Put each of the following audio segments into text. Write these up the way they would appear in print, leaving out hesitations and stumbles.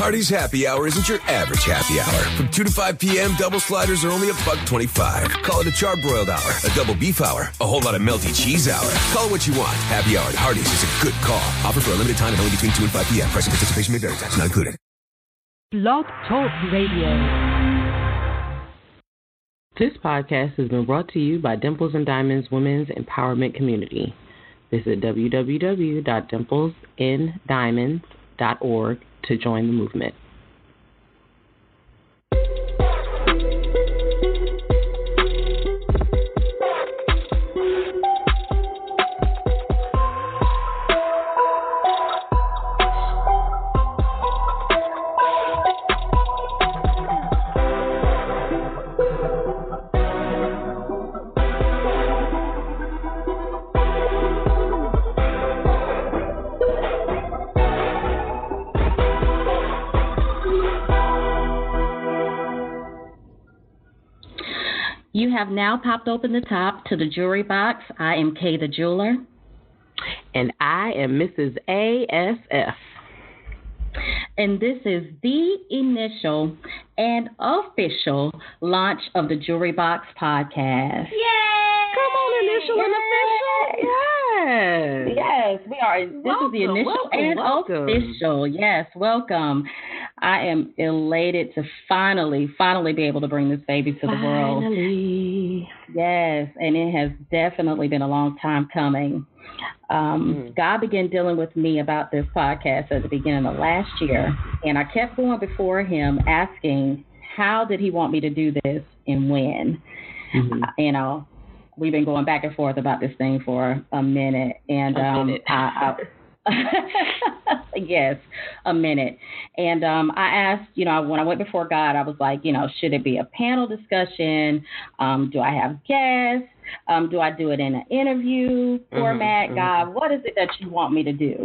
Hardee's Happy Hour isn't your average happy hour. From 2 to 5 p.m., double sliders are only $1.25. Call it a charbroiled hour, a double beef hour, a whole lot of melty cheese hour. Call it what you want. Happy Hour at Hardee's is a good call. Offer for a limited time and only between 2 and 5 p.m. Price and participation may vary. Tax not included. Blog Talk Radio. This podcast has been brought to you by Dimples and Diamonds Women's Empowerment Community. Visit www.dimplesanddiamonds.org to join the movement. You have now popped open the top to the jewelry box. I am Kay the Jeweler. And I am Mrs. ASF. And this is the initial and official launch of the Jewelry Box podcast. Yay! Come on, initial and official. Yes. Yes, we are. This is the initial and official. Yes, welcome. I am elated to finally be able to bring this baby to the world. Yes, and it has definitely been a long time coming. God began dealing with me about this podcast at the beginning of last year, and I kept going before him asking, how did he want me to do this and when? You know, we've been going back and forth about this thing for a minute, and yes, a minute. And I asked, you know, when I went before God, I was like, you know, should it be a panel discussion? Do I have guests? Do I do it in an interview format? God, what is it that you want me to do?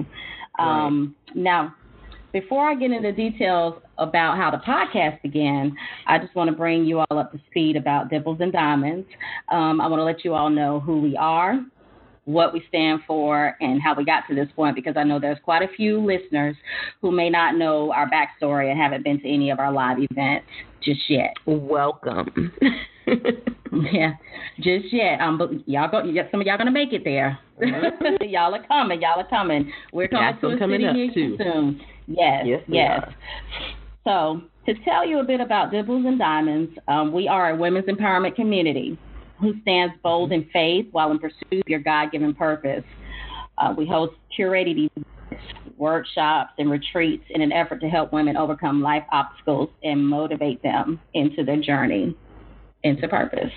Now, before I get into details about how the podcast began, I just want to bring you all up to speed about Dimples and Diamonds. I want to let you all know who we are, what we stand for, and how we got to this point, because I know there's quite a few listeners who may not know our backstory and haven't been to any of our live events just yet. Welcome. Yeah, just yet. But y'all go. Some of y'all gonna make it there. Y'all are coming. We're coming to a city near you soon. Yes. So to tell you a bit about Dimples and Diamonds, we are a women's empowerment community who stands bold in faith while in pursuit of your God-given purpose. We host curated events, workshops, and retreats in an effort to help women overcome life obstacles and motivate them into their journey into purpose.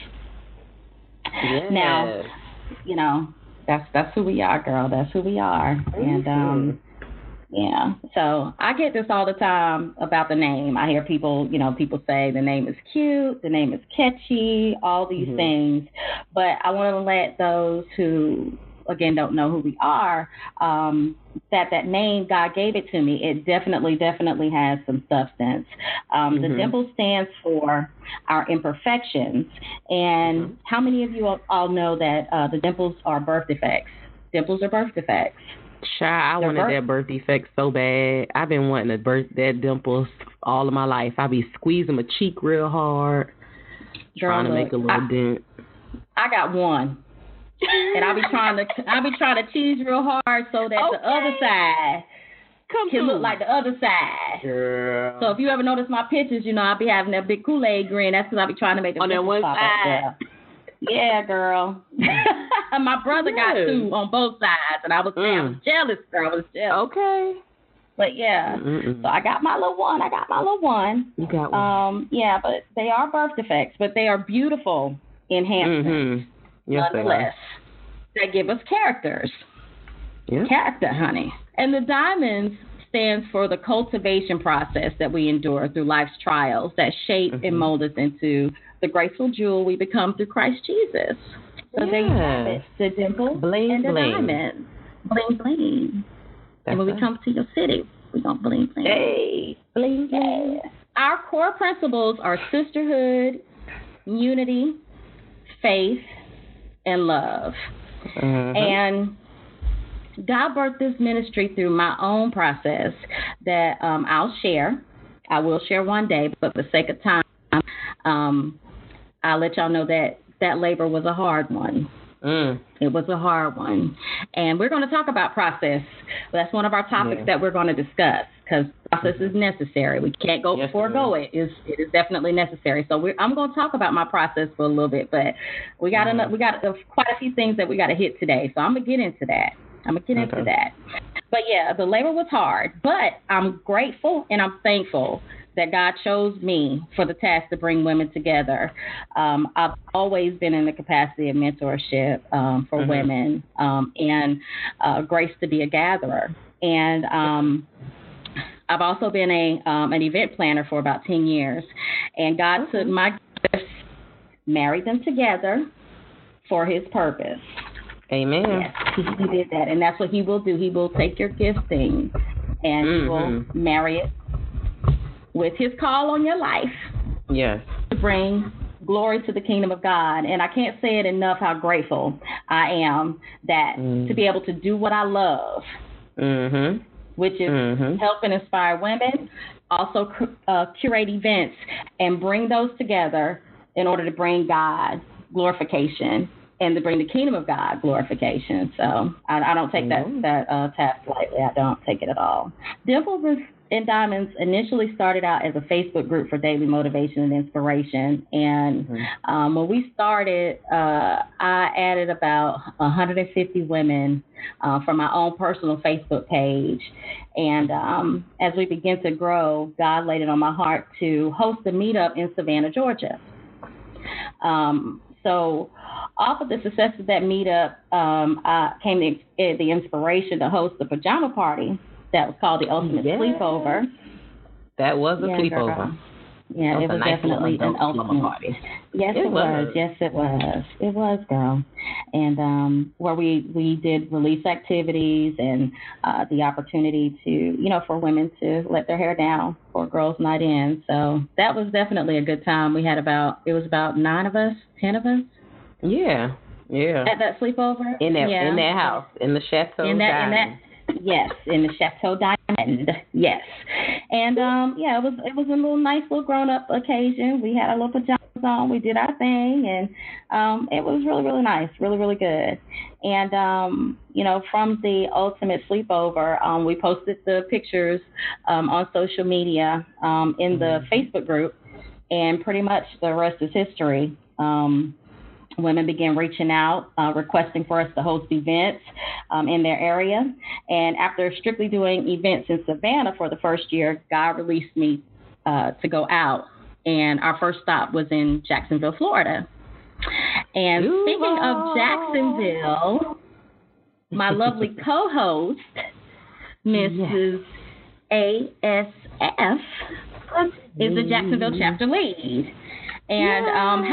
Yes. Now, you know, that's who we are, girl. That's who we are. And yeah, so I get this all the time about the name. I hear people say the name is cute, the name is catchy, all these things. But I want to let those who, again, don't know who we are, that name, God gave it to me. It definitely has some substance. The dimple stands for our imperfections. And how many of you all know that the dimples are birth defects? Dimples are birth defects. Child, I wanted that birth defect so bad. I've been wanting that dimples all of my life. I be squeezing my cheek real hard, trying to make a little dent. I got one. And I'll be trying to tease real hard so that the other side can look like the other side. Girl. So if you ever notice my pictures, you know, I'll be having that big Kool-Aid grin. That's because I'll be trying to make the on that one side. Yeah, girl. My brother got two on both sides, and I was jealous, girl. I was jealous. Okay. But yeah, so I got my little one. You got one. Yeah, but they are birth defects, but they are beautiful enhancements. Yes, nonetheless, they give us characters. Yeah. Character, honey. And the diamonds stands for the cultivation process that we endure through life's trials that shape and mold us into the graceful jewel we become through Christ Jesus. So there you have it, the dimple bling, and the bling. diamond. Bling, bling. And when we come to your city, we're going to bling, bling. Hey, bling, bling. Our core principles are sisterhood, unity, faith, and love. And God birthed this ministry through my own process that I'll share. I will share one day, but for the sake of time, I'll let y'all know that labor was a hard one. It was a hard one. And we're going to talk about process. That's one of our topics that we're going to discuss, because process is necessary. We can't forego it. It is definitely necessary. So I'm going to talk about my process for a little bit, but we got quite a few things that we got to hit today. So I'm going to get into that. But yeah, the labor was hard, but I'm grateful and I'm thankful that God chose me for the task to bring women together. I've always been in the capacity of mentorship for women and grace to be a gatherer. And I've also been an event planner for about 10 years. And God took my gifts, married them together for his purpose. Amen. Yes, he did that. And that's what he will do. He will take your gifting and he will marry it with his call on your life. Yes. To bring glory to the kingdom of God. And I can't say it enough how grateful I am that to be able to do what I love, which is help and inspire women, also curate events and bring those together in order to bring God glorification and to bring the kingdom of God glorification. So I don't take that task lightly. I don't take it at all. Dimples and Diamonds initially started out as a Facebook group for daily motivation and inspiration. And when we started, I added about 150 women from my own personal Facebook page. And as we began to grow, God laid it on my heart to host a meetup in Savannah, Georgia. So off of the success of that meetup, came the inspiration to host a pajama party that was called the Ultimate Sleepover. That was a sleepover. Girl. Yeah, it was definitely an ultimate party. Yes, it was. Yes, it was. It was, girl. And where we did release activities and the opportunity to, for women to let their hair down for girls' night in. So that was definitely a good time. We had about 9 of us, 10 of us. Yeah. At that sleepover. In that house, in the Chateau Diamond. Yes, in the Chateau Diamond. Yes. And it was a nice little grown up occasion. We had our little pajamas on, we did our thing, and it was really, really nice, really, really good. And from the Ultimate Sleepover, we posted the pictures on social media in the Facebook group, and pretty much the rest is history. Women began reaching out, requesting for us to host events in their area. And after strictly doing events in Savannah for the first year, God released me to go out. And our first stop was in Jacksonville, Florida. And speaking of Jacksonville, my lovely co-host, Mrs. ASF, is the Jacksonville chapter lead. And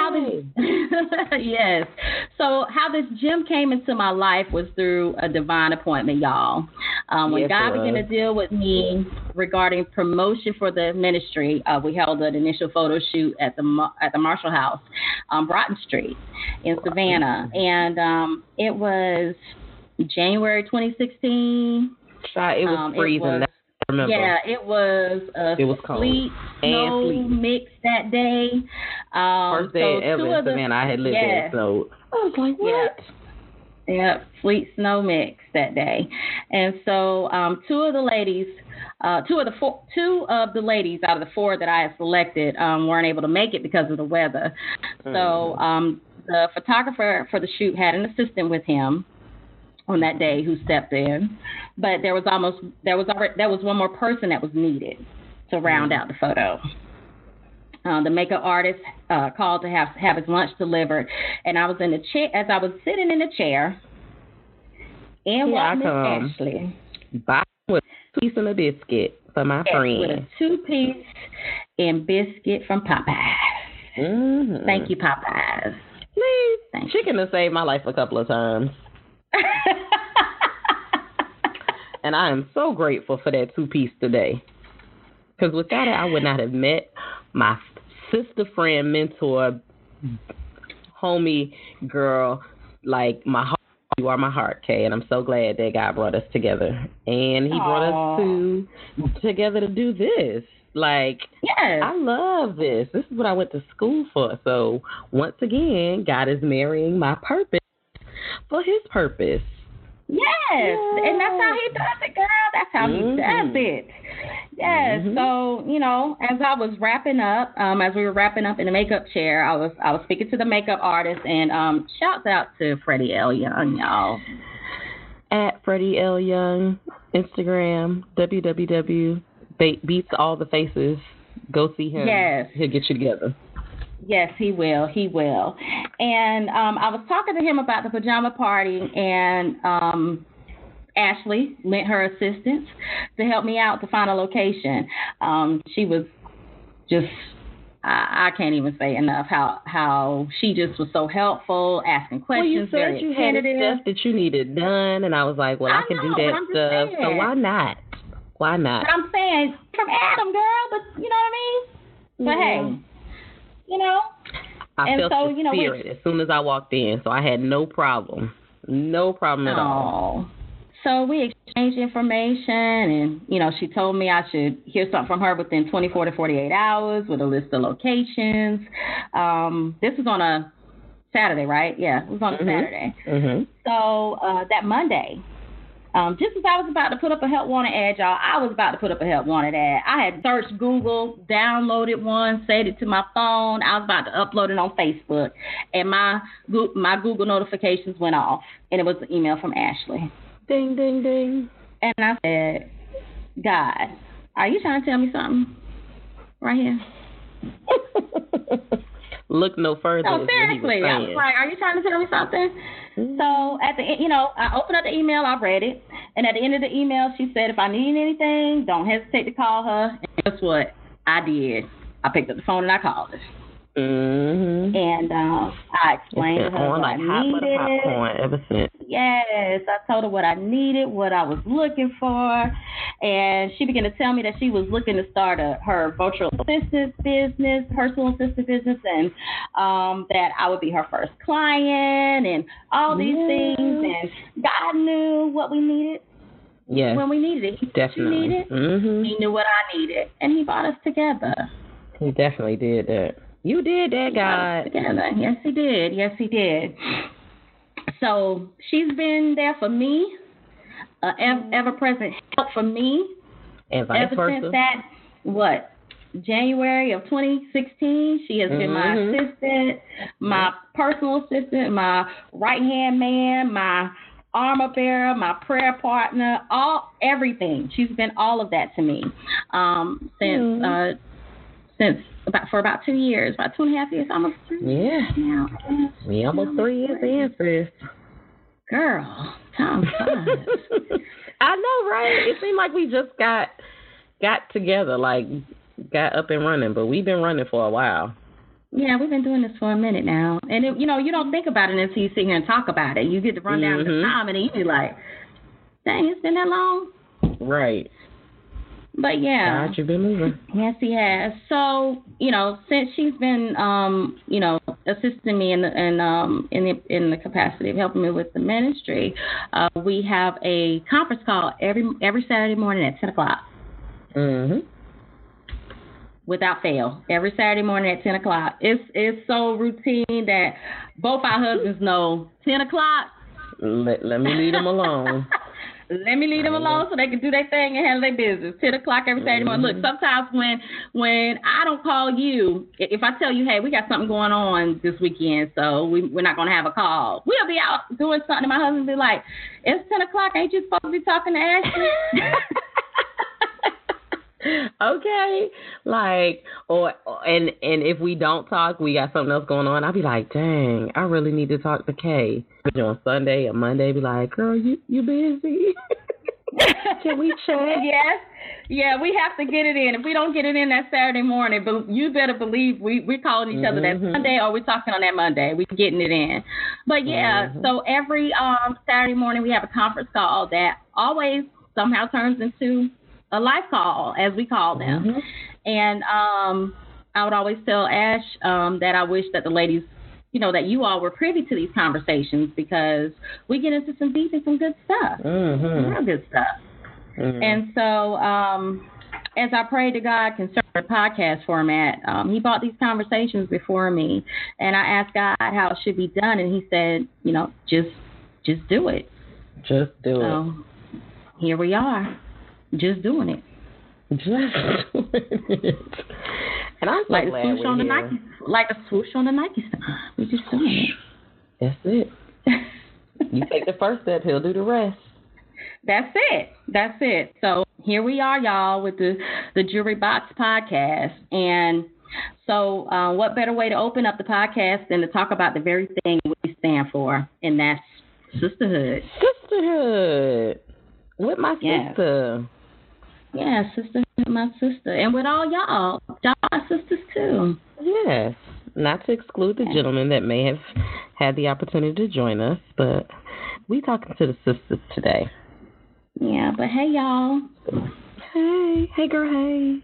how this gym came into my life was through a divine appointment, y'all. When God began to deal with me regarding promotion for the ministry, we held an initial photo shoot at the Marshall House on Broughton Street in Savannah, and it was January 2016. It was freezing. Remember. Yeah, it was sleet, snow mix that day. First day ever in Savannah I had lived there, so I was like, what? Yeah, sleet, snow mix that day. And so two of the ladies out of the 4 that I had selected weren't able to make it because of the weather. So the photographer for the shoot had an assistant with him on that day who stepped in, but there was one more person that was needed to round out the photo. The makeup artist called to have his lunch delivered, and I was in the chair. As I was sitting in the chair, and walked Miss Ashley, by with a piece and a biscuit for my friend, with a 2-piece and biscuit from Popeyes. Thank you, Popeyes. Please, thank chicken has saved my life a couple of times. And I am so grateful for that 2-piece today. Because without it, I would not have met my sister, friend, mentor, homie, girl, like my heart. You are my heart, Kay, and I'm so glad that God brought us together. And he brought us together to do this. Like, yes. I love this. This is what I went to school for. So, once again, God is marrying my purpose for his purpose. Yes. And that's how he does it, girl. That's how he does it. Yes. So, you know, as I was wrapping up, as we were wrapping up in the makeup chair, I was speaking to the makeup artist, and shouts out to Freddie L. Young, y'all. At Freddie L. Young, Instagram, www.beatsallthefaces. Go see him. Yes. He'll get you together. Yes, he will. He will. And I was talking to him about the pajama party, and Ashley lent her assistance to help me out to find a location. She was just, I can't even say enough how she just was so helpful, asking questions. Well, you said you had stuff that you needed done, and I was like, well, I can do that stuff, so why not? Why not? But I'm saying, from Adam, girl, but you know what I mean? But hey. You know, I felt the spirit as soon as I walked in, so I had no problem at all. So we exchanged information, and you know, she told me I should hear something from her within 24 to 48 hours with a list of locations. This was on a Saturday, right? Yeah, it was on a Saturday. So that Monday. Just as I was about to put up a help wanted ad, y'all, I was about to put up a help wanted ad. I had searched Google, downloaded one, saved it to my phone. I was about to upload it on Facebook, and my Google notifications went off, and it was an email from Ashley. Ding, ding, ding. And I said, God, are you trying to tell me something right here? Look no further. No, seriously. I was like, are you trying to tell me something? So at the end, you know, I opened up the email, I read it, and at the end of the email, she said, if I need anything, don't hesitate to call her. And guess what? I did. I picked up the phone and I called her. And I explained to her what I needed. Popcorn ever since. Yes, I told her what I needed, what I was looking for, and she began to tell me that she was looking to start her virtual assistant business, personal assistant business, and that I would be her first client, and all these things. And God knew what we needed. Yes, when we needed it. Definitely. She needed. He knew what I needed, and he brought us together. He definitely did that. You did that, God. Together. Yes, he did. Yes, he did. So she's been there for me, ever-present help for me. And vice versa. Ever since that, January of 2016, she has been my assistant, my personal assistant, my right-hand man, my armor bearer, my prayer partner, everything. She's been all of that to me for about 2 years, about 2.5 years, almost 3 years now. We almost 3 years in, sis. Girl, time flies. I know, right? It seemed like we just got together, like got up and running, but we've been running for a while. Yeah, we've been doing this for a minute now. And, you know, you don't think about it until you sit here and talk about it. You get to run down the time, and then you be like, dang, it's been that long? Right. But yeah, God, you've been moving. Yes, he has. So, you know, since she's been, you know, assisting me in the capacity of helping me with the ministry, we have a conference call every Saturday morning at 10:00. Without fail, every Saturday morning at 10:00. It's so routine that both our husbands know 10:00. Let me leave them alone. Let me leave them alone so they can do their thing and handle their business. 10:00 every Saturday morning. Look, sometimes when I don't call you, if I tell you, hey, we got something going on this weekend, so we're not going to have a call, we'll be out doing something. And my husband will be like, it's 10:00. Ain't you supposed to be talking to Ashley? Okay, like, and if we don't talk, we got something else going on. I'll be like, dang, I really need to talk to Kay. On Sunday or Monday, be like, girl, you busy? Can we chat? Yes. Yeah, we have to get it in. If we don't get it in that Saturday morning, but you better believe we're calling each other that Sunday, or we're talking on that Monday. We're getting it in. But yeah, so every Saturday morning we have a conference call that always somehow turns into a live call, as we call them. And I would always tell Ash that I wish that the ladies, you know, that you all were privy to these conversations, because we get into some deep and some good stuff, real good stuff. And so as I prayed to God concerning the podcast format, he brought these conversations before me, and I asked God how it should be done, and he said, just do it. Just do it. Here we are, just doing it. Just doing it. And I'm so like glad the swoosh we're on here. the Nike, like the swoosh on the Nike stuff. We're just doing it. That's it. You take the first step, he'll do the rest. That's it. So here we are, y'all, with the Jewelry Box podcast. And so what better way to open up the podcast than to talk about the very thing we stand for, and that's sisterhood. Sisterhood. With my sister. Yeah, sisterhood with my sister. And with all y'all. Y'all are sisters too. Yes. Not to exclude the gentlemen that may have had the opportunity to join us, but we talking to the sisters today. Yeah, but hey, y'all. Hey, girl, hey.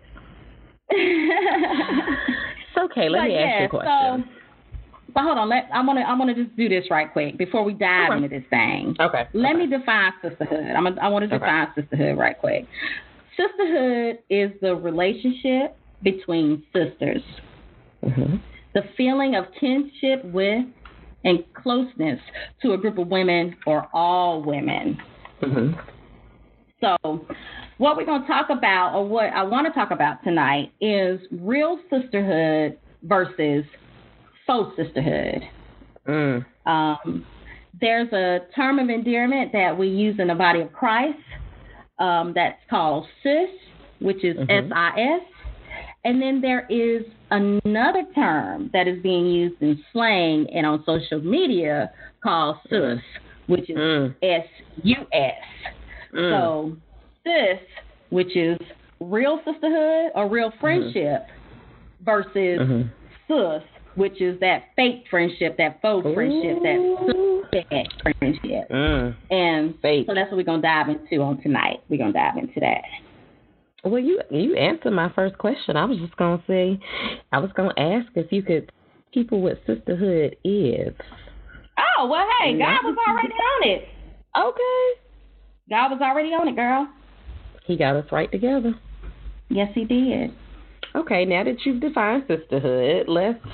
It's okay. Let me ask you a question. But hold on. I want to just do this right quick before we dive into this thing. Okay. Let me define sisterhood. I want to define sisterhood right quick. Sisterhood is the relationship between sisters. Mm-hmm. The feeling of kinship with and closeness to a group of women or all women. Mm-hmm. So what we're going to talk about, or what I want to talk about tonight, is real sisterhood versus faux sisterhood. There's a term of endearment that we use in the body of Christ that's called sis, which is SIS. And then there is another term that is being used in slang and on social media called sus, which is SUS. So sis, which is real sisterhood or real friendship, versus sus, which is that fake friendship, that faux friendship, that friendship. And fake. So that's what we're going to dive into on tonight. We're going to dive into that. Well, you answered my first question. I was just going to say, I was going to ask if you could people what sisterhood is. Oh, well, hey, God was already on it. Okay. God was already on it, girl. He got us right together. Yes, he did. Okay, now that you've defined sisterhood,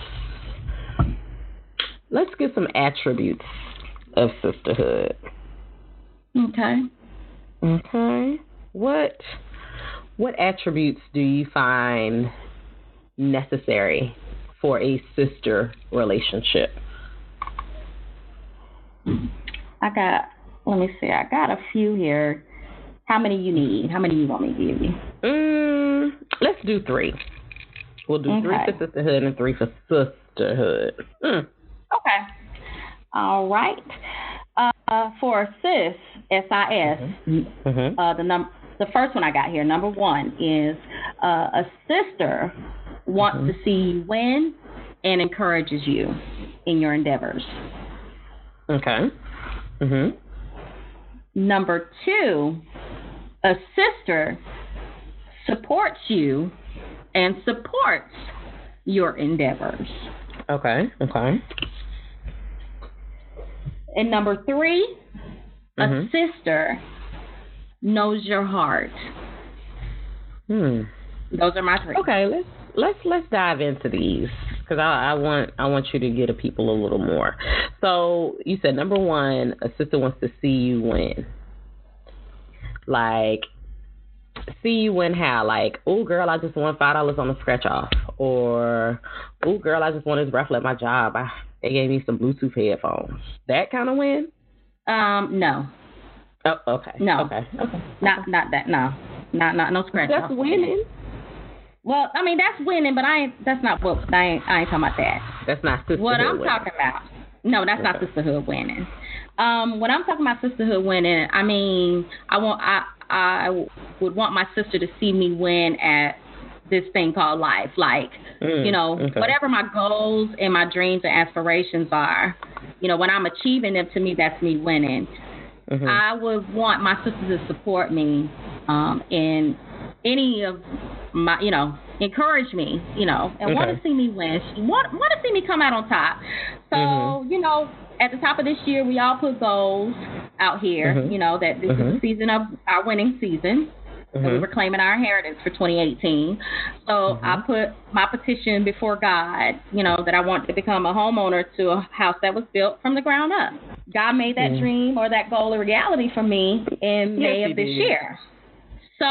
let's get some attributes of sisterhood. Okay. What attributes do you find necessary for a sister relationship? I got a few here. How many you need? How many you want me to give you? Let's do 3. We'll do 3 for sisterhood and 3 for sisterhood. Okay. All right. For sis, SIS, the first one I got here, number 1, is a sister wants to see you win and encourages you in your endeavors. Okay. Number 2, a sister supports you and supports your endeavors. Okay. And number 3, a sister knows your heart. Those are my 3. Okay, let's dive into these because I want you to get a people a little more. So you said number 1, a sister wants to see you win. Like, see you win how? Like, oh girl, I just won $5 on the scratch off, or oh girl, I just won this raffle at my job. They gave me some Bluetooth headphones. That kind of win? No. Oh, okay. No. Okay. Not that. No. Not no scratch off. That's winning. Well, I mean that's winning, but I ain't talking about that. That's not sisterhood. What I'm winning. talking about. No, that's not sisterhood winning. When I'm talking about sisterhood winning, I mean I would want my sister to see me win at this thing called life. Like, whatever my goals and my dreams and aspirations are, when I'm achieving them, to me, that's me winning. I would want my sister to support me in any of my, encourage me, and want to see me win. Want to see me come out on top. So, at the top of this year, we all put goals out here, that this is the season of our winning season. and we were claiming our inheritance for 2018. So I put my petition before God, that I wanted to become a homeowner to a house that was built from the ground up. God made that dream or that goal a reality for me in May of this year. So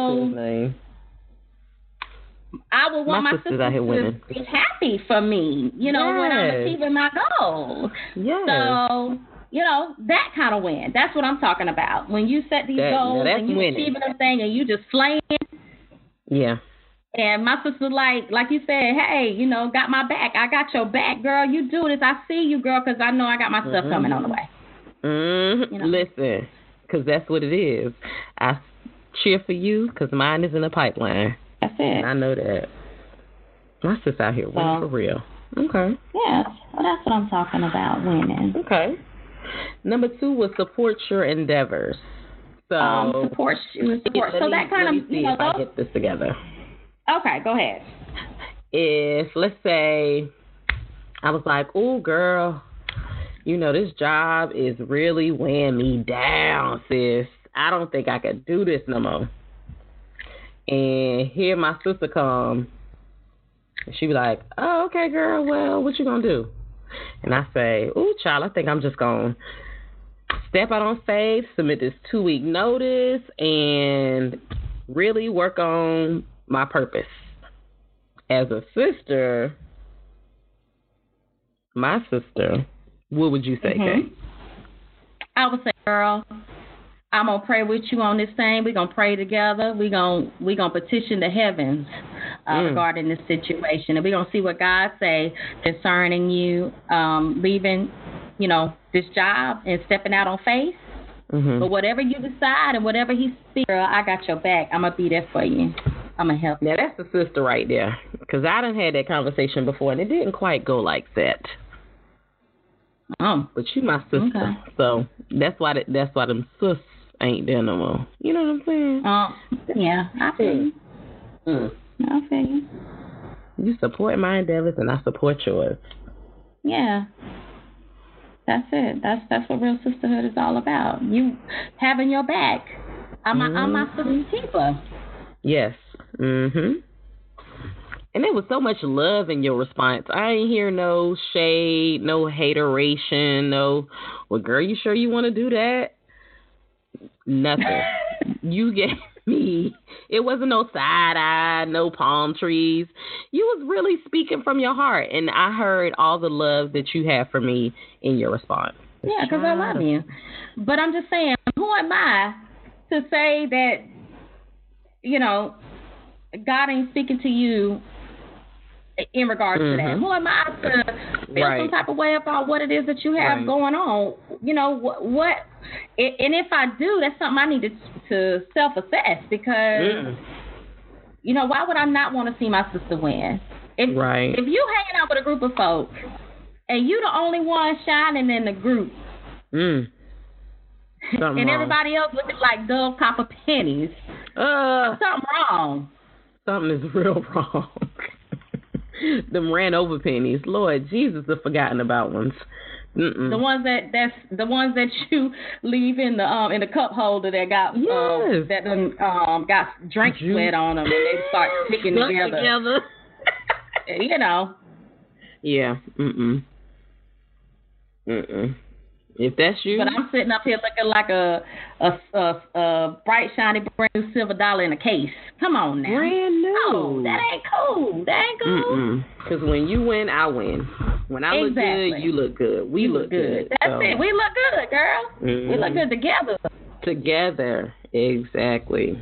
I would want my sisters to be happy for me, when I'm achieving my goals. Yes. So, that kind of win. That's what I'm talking about. When you set these goals and you achieving everything and you just slaying. Yeah. And my sister, like you said, hey, got my back. I got your back, girl. You do this. I see you, girl, because I know I got my stuff coming on the way. Listen, because that's what it is. I cheer for you because mine is in the pipeline. That's it. And I know that. My sister out here winning for real. Okay. Yeah, well, that's what I'm talking about, winning. Okay. Number 2 was support your endeavors. So support. So that kind of, see if I get this together. Okay, go ahead. If, let's say, I was like, oh, girl, this job is really weighing me down, sis. I don't think I could do this no more. And here my sister come, and she be like, oh, okay, girl, well, what you gonna do? And I say, ooh, child, I think I'm just gonna step out on faith, submit this 2-week notice, and really work on my purpose. As a sister, my sister, what would you say, Kay? I would say, girl, I'm going to pray with you on this thing. We're going to pray together. We're going to petition the heavens regarding this situation. And we're going to see what God say concerning you leaving, this job and stepping out on faith. But whatever you decide and whatever he speaks, girl, I got your back. I'm going to be there for you. I'm going to help you. Now, that's the sister right there. Because I done had that conversation before, and it didn't quite go like that. But you my sister. Okay. So that's why them sis ain't there no more. You know what I'm saying? Yeah, I feel you. I feel you. You support my endeavors and I support yours. Yeah. That's it. That's what real sisterhood is all about. You having your back. I'm my sister's keeper. Yes. And there was so much love in your response. I ain't hear no shade, no hateration, no, well, girl, you sure you want to do that? Nothing. You gave me, it wasn't no side eye, no palm trees. You was really speaking from your heart. And I heard all the love that you have for me in your response. Yeah, because I love you. But I'm just saying, who am I to say that, God ain't speaking to you in regards to that? Who am I to feel some type of way about what it is that you have going on? What and if I do, that's something I need to self-assess because, why would I not want to see my sister win? If you hanging out with a group of folks and you the only one shining in the group and everybody else looking like dull copper pennies, something wrong. Something is real wrong. Them ran over pennies. Lord Jesus, the forgotten about ones. The ones that you leave in the cup holder that got got drink sweat on them and they start sticking together. Yeah. If that's you. But I'm sitting up here looking like a bright, shiny, brand new silver dollar in a case. Come on now. Brand new. No, that ain't cool. That ain't cool. Because when you win, I win. When I look good, you look good. We look good. That's it. We look good, girl. We look good together. Together. Exactly.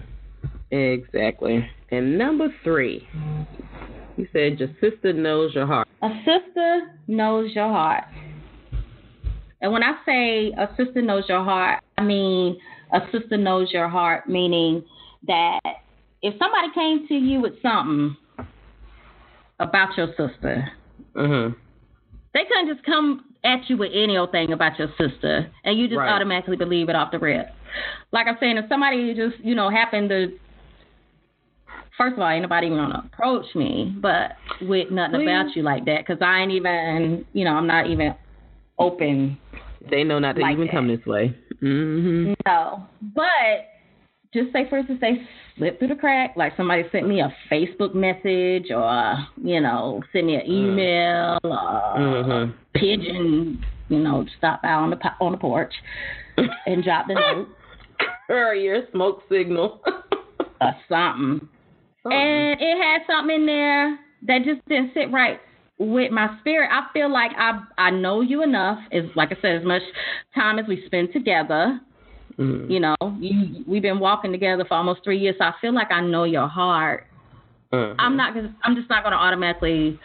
And number 3. You said your sister knows your heart. A sister knows your heart. And when I say a sister knows your heart, I mean a sister knows your heart, meaning that if somebody came to you with something about your sister, they couldn't just come at you with any old thing about your sister, and you just automatically believe it off the rip. Like I'm saying, if somebody just, happened to, first of all, ain't nobody even going to approach me, but with nothing about you like that, because I ain't even, I'm not even open. They know not to even come this way. No, but just say, for instance, they slip through the crack, like somebody sent me a Facebook message or, send me an email or pigeon, stop by on the porch and drop the note. Or your smoke signal. Or something. And it had something in there that just didn't sit right with my spirit. I feel like I know you enough, like I said, as much time as we spend together. We've been walking together for almost 3 years, so I feel like I know your heart. I'm just not going to automatically,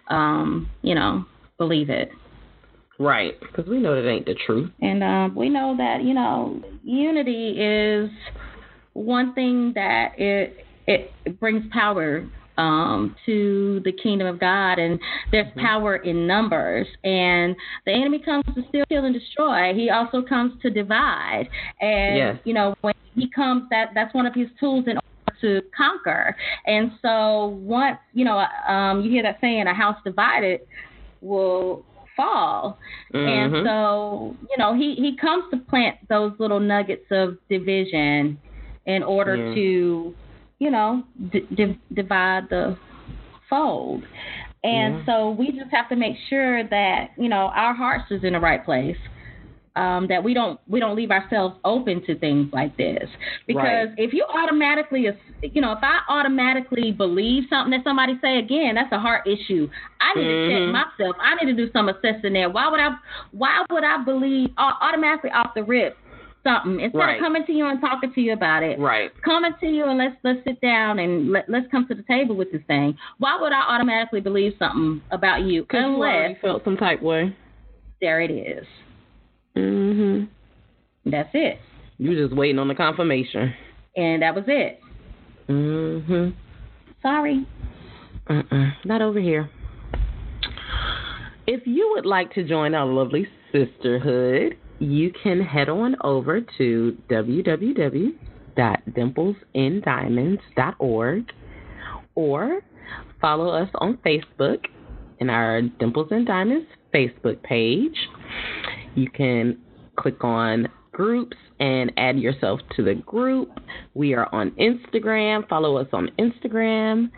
believe it. Right, because we know that ain't the truth. And we know that, unity is one thing that it brings power to the kingdom of God, and there's power in numbers. And the enemy comes to steal, kill, and destroy. He also comes to divide. And when he comes, that's one of his tools in order to conquer. And so once you hear that saying, "A house divided will fall." And so he comes to plant those little nuggets of division in order to divide the fold. And so we just have to make sure that, our hearts is in the right place, that we don't leave ourselves open to things like this. Because if you automatically, if I automatically believe something that somebody say, again, that's a heart issue. I need to check myself. I need to do some assessing there. Why would I believe automatically off the rip something instead of coming to you and talking to you about it? Coming to you and let's sit down and let's come to the table with this thing. Why would I automatically believe something about you unless you already felt some type way? There it is. That's it. You were just waiting on the confirmation, and that was it. Sorry. Not over here. If you would like to join our lovely sisterhood, you can head on over to www.dimplesindiamonds.org or follow us on Facebook in our Dimples and Diamonds Facebook page. You can click on groups and add yourself to the group. We are on Instagram. Follow us on Instagram,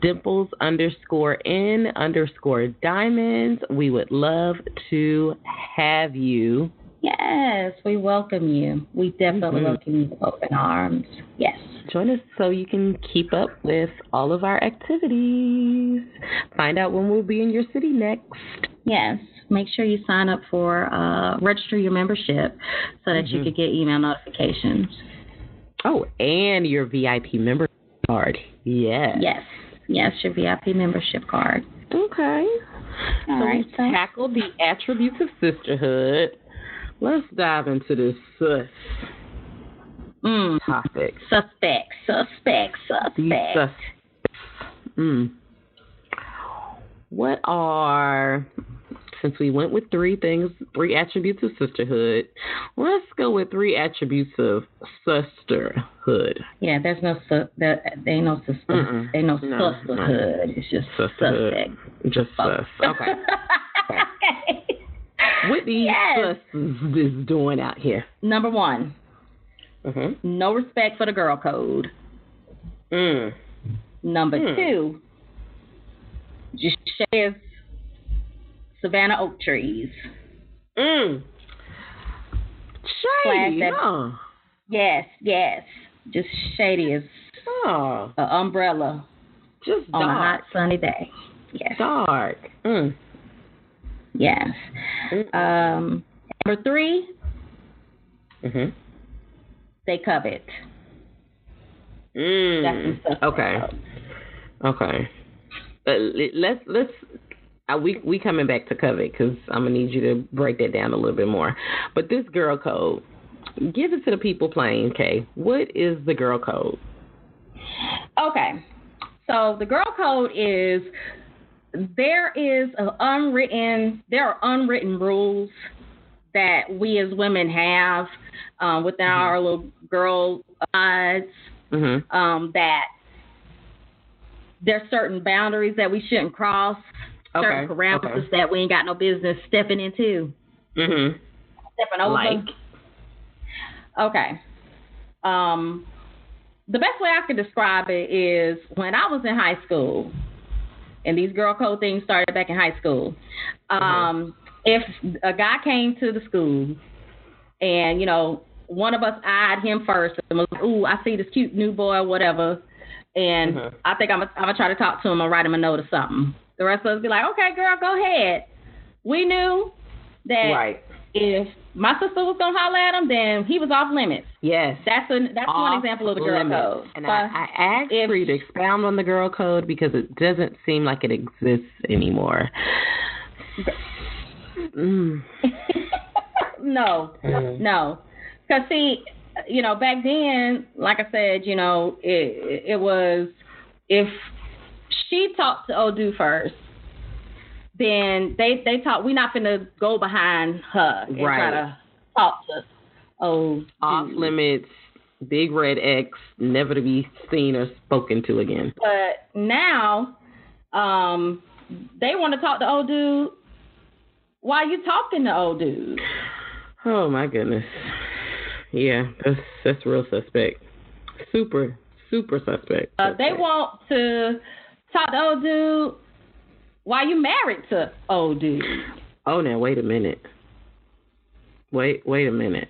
Dimples_in_diamonds. We would love to have you. Yes, we welcome you. We definitely welcome you with open arms. Yes. Join us so you can keep up with all of our activities. Find out when we'll be in your city next. Yes. Make sure you sign up for, register your membership so that you could get email notifications. Oh, and your VIP member card. Yes. Yes, your VIP membership card. Okay. All right. So we tackled the attributes of sisterhood. Let's dive into this topic. Suspect. What are, since we went with three attributes of sisterhood, let's go with 3 attributes of sisterhood. Yeah, there ain't no sister. Ain't no sisterhood. It's just suspect. Just sus. Okay. Okay. What these susses is doing out here? Number 1, no respect for the girl code. Number 2, just shares Savannah oak trees. Shady, huh? Yes. Just shady as an umbrella. Just on dark. A hot sunny day. Yes. Dark. Yes. Number 3, they covet. Okay. Let's we coming back to covet because I'm gonna need you to break that down a little bit more. But this girl code, give it to the people plain, Kay. What is the girl code? Okay. So the girl code is there are unwritten rules that we as women have within our little girl lives, that there's certain boundaries that we shouldn't cross, certain parameters that we ain't got no business stepping into. Stepping over. Like? Okay. the best way I could describe it is when I was in high school, and these girl code things started back in high school. If a guy came to the school and, you know, one of us eyed him first and was, ooh, I see this cute new boy or whatever, and I think I'm gonna try to talk to him or write him a note or something. The rest of us be like, okay, girl, go ahead. We knew that if my sister was gonna holler at him, then he was off limits. Yes, that's one example of the girl code. And I asked for you to expound on the girl code because it doesn't seem like it exists anymore. No. Because see, you know, back then, like I said, you know, it was if she talked to old dude first, then they talk. We're not finna go behind her and try to talk to old off dude. Limits, big red X, never to be seen or spoken to again. But now, they want to talk to old dude. Why are you talking to old dude? Oh my goodness. Yeah, that's real suspect. Super suspect. They want to talk to old dude. Why you married to old dude? Oh, now wait a minute. Wait a minute.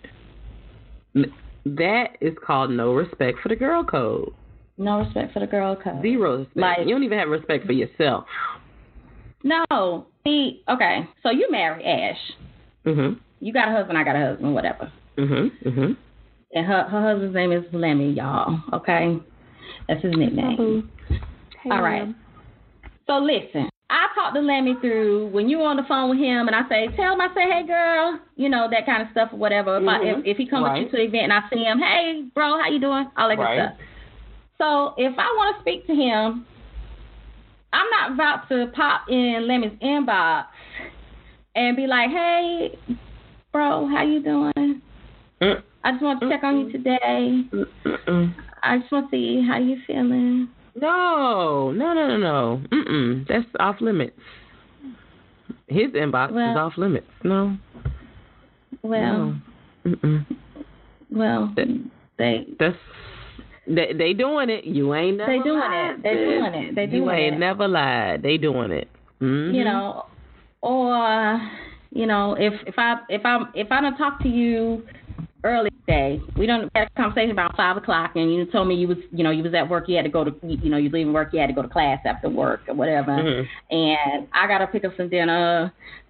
That is called no respect for the girl code. No respect for the girl code. Zero respect. Like, you don't even have respect for yourself. No. Okay. So you married Ash. You got a husband. I got a husband. Whatever. And her husband's name is Lemmy, y'all. Okay, that's his nickname. Hey, all right. So listen, I talked to Lemmy through when you were on the phone with him, and I say, hey girl, you know, that kind of stuff or whatever. If he comes with you to the event and I see him, hey bro, how you doing? All that good stuff. So if I want to speak to him, I'm not about to pop in Lemmy's inbox and be like, hey bro, how you doing? I just want to check on you today. I just want to see how you feeling. No. That's off limits. His inbox is off limits. No. Well. No. Well, they doing it. You ain't never lied. They doing it. You ain't never lied. They doing it. You know, or you know, if I don't talk to you early today, we don't have a conversation about 5:00, and you told me you was at work, you had to go to, you was leaving work, you had to go to class after work or whatever, and I gotta pick up some dinner,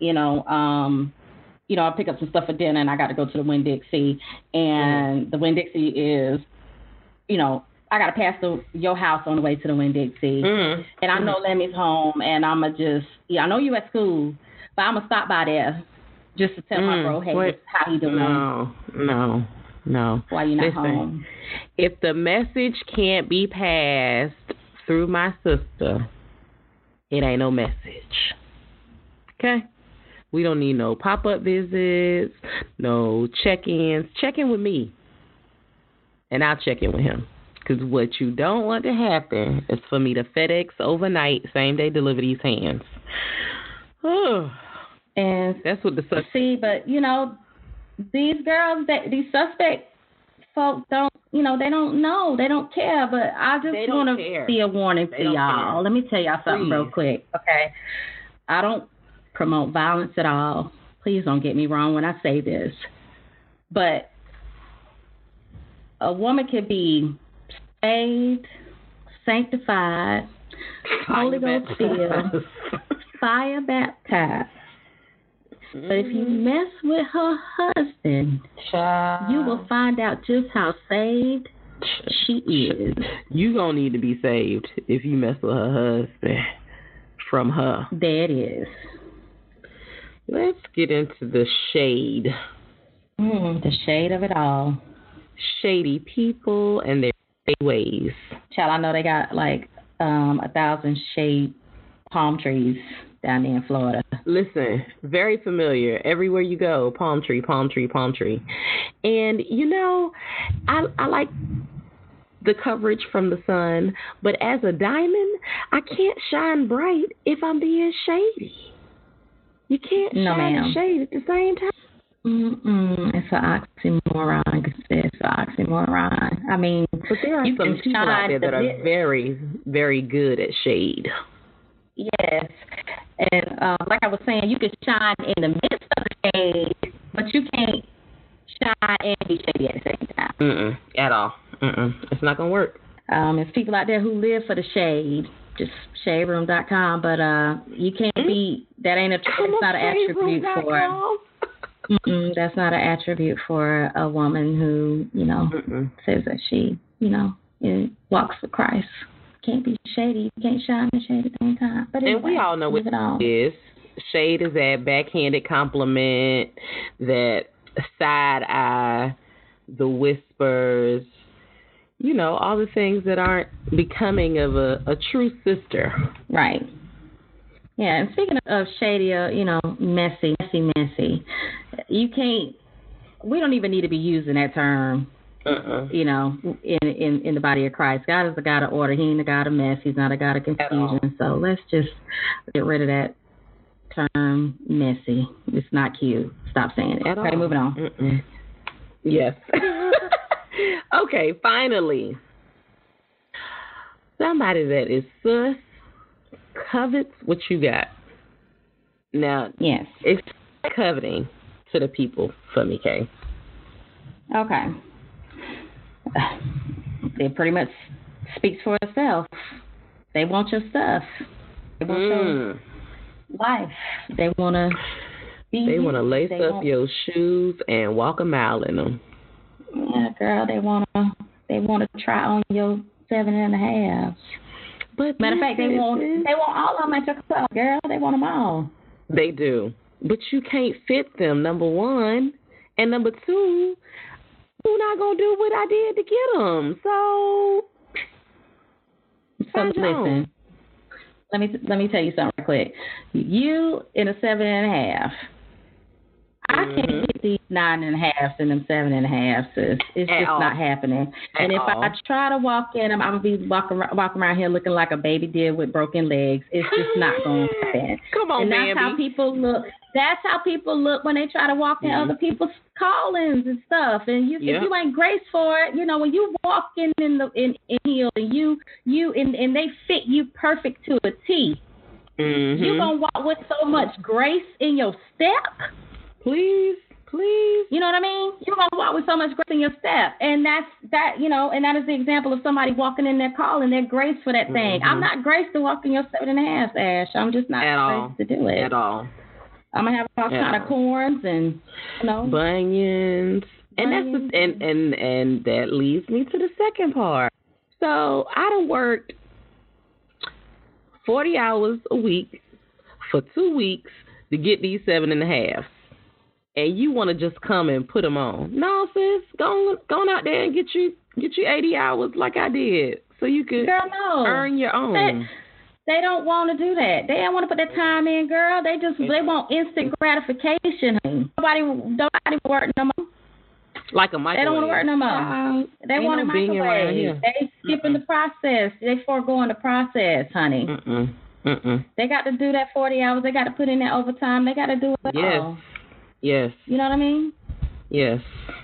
I pick up some stuff for dinner, and I got to go to the Winn-Dixie, and the Winn-Dixie is, I got to pass your house on the way to the Winn-Dixie, and I know Lemmy's home, and I'm going to just, I know you at school, but I'm going to stop by there just to tell my bro, hey, how you doing? No. Why you not home? If the message can't be passed through my sister, it ain't no message. Okay? We don't need no pop-up visits, no check-ins. Check in with me, and I'll check in with him. Because what you don't want to happen is for me to FedEx overnight, same-day deliver these hands. And that's what the suspect. See, but these girls, these suspect folks don't, they don't know, they don't care. But I just want to be a warning to y'all. Let me tell y'all something real quick, okay? I don't promote violence at all. Please don't get me wrong when I say this, but a woman could be saved, sanctified, Holy Ghost filled, fire baptized. But if you mess with her husband, you will find out just how saved she is. You gonna need to be saved if you mess with her husband from her. There it is. Let's get into the shade. The shade of it all. Shady people and their ways. Child, I know they got like 1,000 shade palm trees down there in Florida. Listen, very familiar. Everywhere you go, palm tree, palm tree, palm tree. And, I like the coverage from the sun, but as a diamond, I can't shine bright if I'm being shady. You can't shine and shade at the same time. It's an oxymoron. It's an oxymoron. I mean, but there are some people out there that are very, very good at shade. Yes, and like I was saying, you can shine in the midst of the shade, but you can't shine and be shady at the same time. At all. It's not gonna work. There's people out there who live for the shade. Just shaderoom.com, but you can't be. That ain't it's not an attribute for. That's not an attribute for a woman who says that she walks with Christ. Can't be shady. You can't shine and shade at the same time. But anyway, and we all know what it is. Shade is that backhanded compliment, that side eye, the whispers, all the things that aren't becoming of a true sister. Right. Yeah, and speaking of shady, messy, you can't, we don't even need to be using that term. In the body of Christ. God is the God of order. He ain't the God of mess. He's not a God of confusion. So let's just get rid of that term, messy. It's not cute. Stop saying it. Okay, moving on. Yes. Okay, finally. Somebody that is sus covets what you got. Now, yes, it's coveting to the people for me, Kay. Okay. It pretty much speaks for itself. They want your stuff. They want your life. They want to be. They want to lace up your shoes and walk a mile in them. Yeah, girl. They want to try on your 7.5. But matter of fact, they want all of them at your club, girl. They want them all. They do, but you can't fit them. Number one, and number two. You're not gonna do what I did to get them. So listen. Let me tell you something real quick. You in a 7.5. I can't get these 9.5s and them 7.5s. It's just not happening. And if I try to walk in them, I'm gonna be walking around here looking like a baby deer with broken legs. It's just not gonna happen. Come on, and that's how people look. That's how people look when they try to walk in other people's callings and stuff. And if you ain't graced for it, when you walk in heels and and they fit you perfect to a T, you gonna walk with so much grace in your step. Please. You know what I mean? You're gonna walk with so much grace in your step, and and that is the example of somebody walking in their calling. They're graced for that thing. I'm not graced to walk in your 7.5, Ash. I'm just not graced to do it at all. I'm gonna have all kind of corns and bunions. And that's and that leads me to the second part. So I done worked 40 hours a week for 2 weeks to get these 7.5, and you want to just come and put them on? No, sis, go out there and get you 80 hours like I did, so you can earn your own. They don't want to do that. They don't want to put that time in, girl. They want instant gratification. Nobody work no more. Like a microwave. They don't want to work no more. They want a microwave. They skipping the process. They foregoing the process, honey. They got to do that 40 hours. They got to put in that overtime. They got to do it all. Yes. You know what I mean? Yes.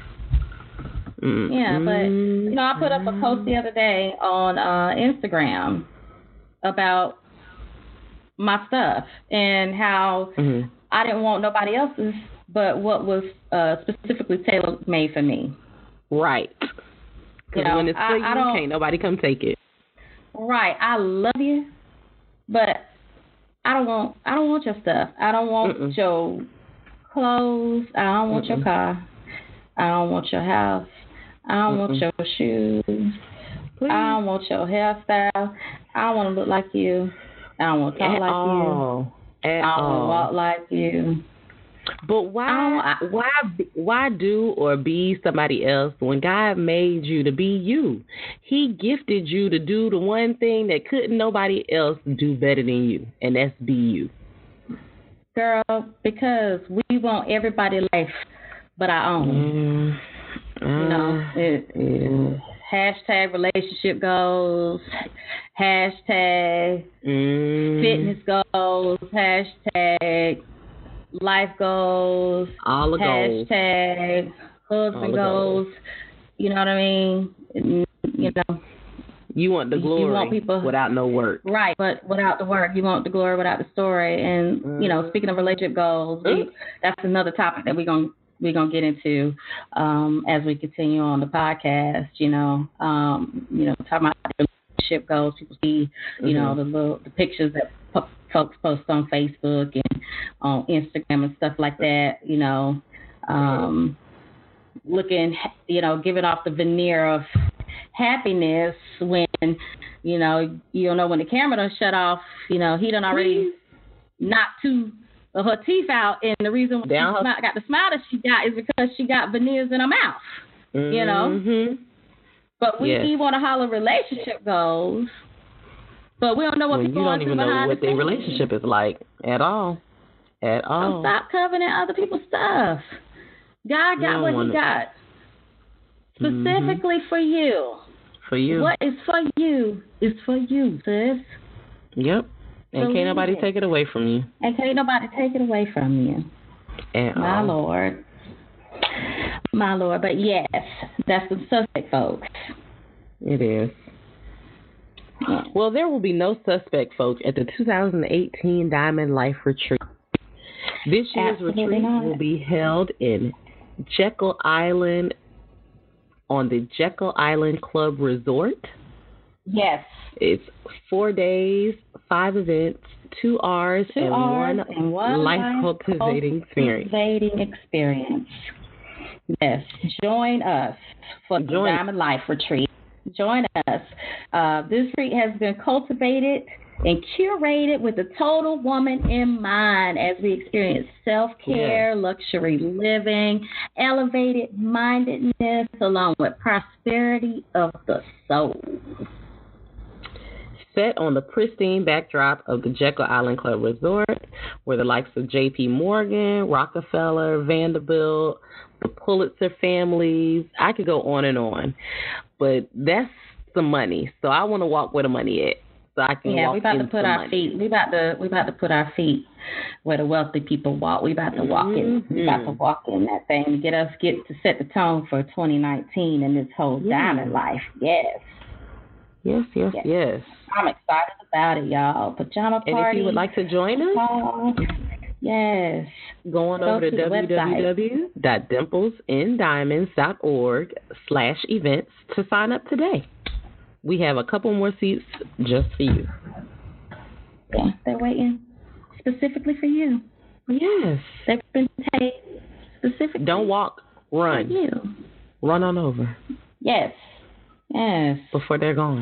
Yeah, but I put up a post the other day on Instagram about my stuff and how I didn't want nobody else's but what was specifically tailor-made for me. Right. Because when it's for you, can't nobody come take it. Right. I love you, but I don't want your stuff. I don't want your clothes. I don't want your car. I don't want your house. I don't want your shoes. Please. I don't want your hairstyle. I don't want to look like you. I don't want to talk like you. I don't want to walk like you. But why do or be somebody else when God made you to be you? He gifted you to do the one thing that couldn't nobody else do better than you, and that's be you. Girl, because we want everybody's life but our own. Hashtag relationship goals, hashtag fitness goals, hashtag life goals, all the hashtag husband goals. You know what I mean? You know. You want the glory, you want people, without no work. Right, but without the work. You want the glory without the story. And, you know, speaking of relationship goals, that's another topic that we're gonna get into as we continue on the podcast, you know, talking about relationship goals. People see, you know, the pictures that folks post on Facebook and on Instagram and stuff like that, you know, looking, you know, giving off the veneer of happiness when, you know, you don't know when the camera done shut off, you know, he done already knocked two of her teeth out, and the reason she got the smile that she got is because she got veneers in her mouth, you know. But we want to holler relationship goals, but we don't know what people don't even know what their relationship is like at all. So stop coveting other people's stuff. God got what he got specifically for you. For you. What is for you is for you, sis. Yep. And can't nobody take it away from you. And can't nobody take it away from you. My Lord. My Lord. But yes, that's the suspect, folks. It is. Yeah. Well, there will be no suspect, folks, at the 2018 Diamond Life Retreat. This year's retreat will be held in Jekyll Island, on the Jekyll Island Club Resort. Yes. It's 4 days, 5 events, 2 hours, and one life-cultivating experience. Yes. Join us for the Diamond Life Retreat. Join us. This retreat has been cultivated and curated with the total woman in mind as we experience self-care, luxury living, elevated mindedness, along with prosperity of the soul. Set on the pristine backdrop of the Jekyll Island Club Resort, where the likes of J.P. Morgan, Rockefeller, Vanderbilt, the Pulitzer families, I could go on and on. But that's the money. So I want to walk where the money is. So I can walk we about to put our feet. We about to put our feet where the wealthy people walk. We about to walk in. We about to walk in that thing to get to set the tone for 2019 and this whole diamond life. Yes. I'm excited about it, y'all. Pajama party. And if you would like to join us, yes, go over to www.dimplesindiamonds.org/events to sign up today. We have a couple more seats just for you. Yeah, they're waiting specifically for you. Yes. They've been paid specifically. Don't walk, run. For you. Run on over. Yes. Before they're gone.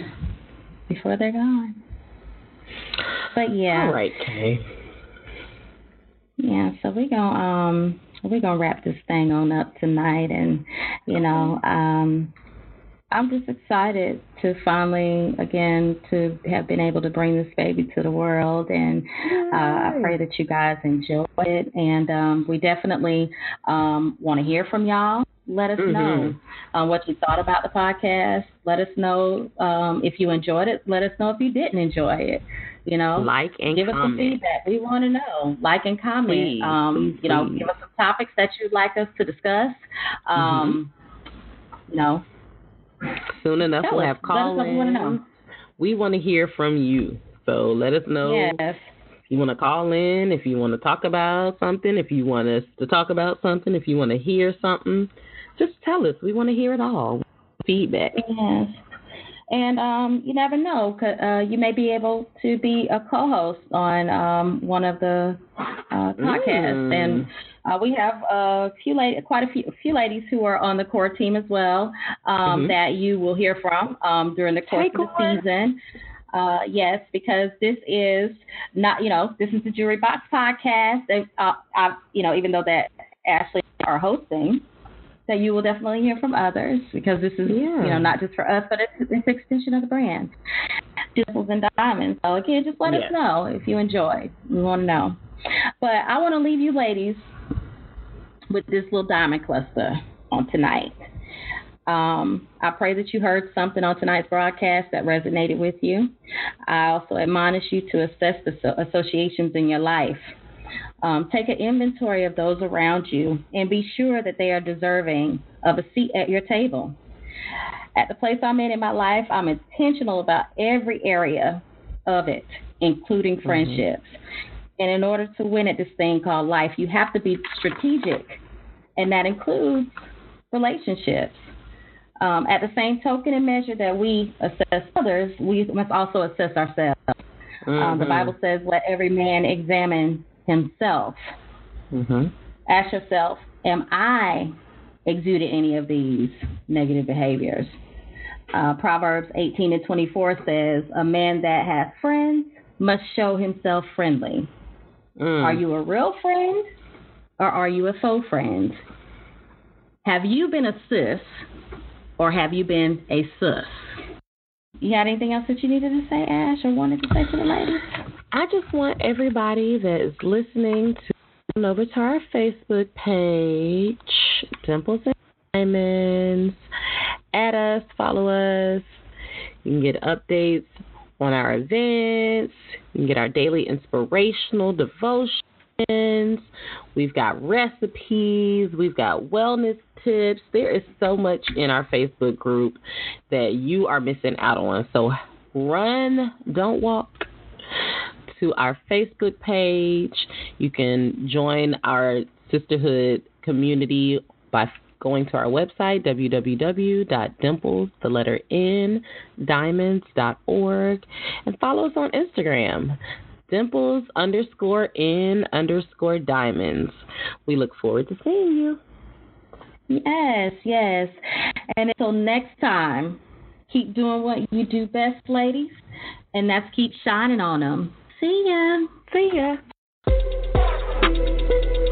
But yeah. All right, Kay. Yeah, so we're gonna wrap this thing on up tonight, and you know, I'm just excited to finally, again, to have been able to bring this baby to the world, and I pray that you guys enjoy it, and we definitely want to hear from y'all. Let us know what you thought about the podcast. Let us know if you enjoyed it. Let us know if you didn't enjoy it. You know, like and give comment. us some feedback. We want to know. Like and comment. Please. You know, give us some topics that you'd like us to discuss. You know, soon enough we'll have call-ins. We want to hear from you. So let us know. Yes. If you want to call in, if you want to talk about something, if you want us to talk about something, if you want to hear something, just tell us. We want to hear it all. Feedback. Yes. And you never know. You may be able to be a co-host on one of the podcasts. And we have quite a few ladies who are on the core team as well that you will hear from during the course of the season. Yes, because this is not, this is the Jewelry Box podcast. Even though that Ashley are hosting, that you will definitely hear from others, because this is, not just for us, but it's an extension of the brand, Dimples and Diamonds. So again, just let us know if you enjoyed. We want to know. But I want to leave you ladies with this little diamond cluster on tonight. I pray that you heard something on tonight's broadcast that resonated with you. I also admonish you to assess the associations in your life Take an inventory of those around you and be sure that they are deserving of a seat at your table. At the place I'm in my life, I'm intentional about every area of it, including friendships. And in order to win at this thing called life, you have to be strategic, and that includes relationships. At the same token and measure that we assess others, we must also assess ourselves. The Bible says, let every man examine himself. Ask yourself, am I exuding any of these negative behaviors? Proverbs 18:24 says, a man that has friends must show himself friendly. Are you a real friend or are you a faux friend? Have you been a sis or have you been a sus? You had anything else that you needed to say, Ash, or wanted to say to the ladies? I just want everybody that is listening to come over to our Facebook page, Dimples and Diamonds. Add us, follow us. You can get updates on our events. You can get our daily inspirational devotions. We've got recipes. We've got wellness tips. There is so much in our Facebook group that you are missing out on. So run, don't walk, to our Facebook page. You can join our sisterhood community by going to our website, www.dimples_diamonds.org, and follow us on Instagram, Dimples_in_diamonds. We look forward to seeing you. Yes. And until next time, keep doing what you do best, ladies, and that's keep shining on them. See ya. See ya.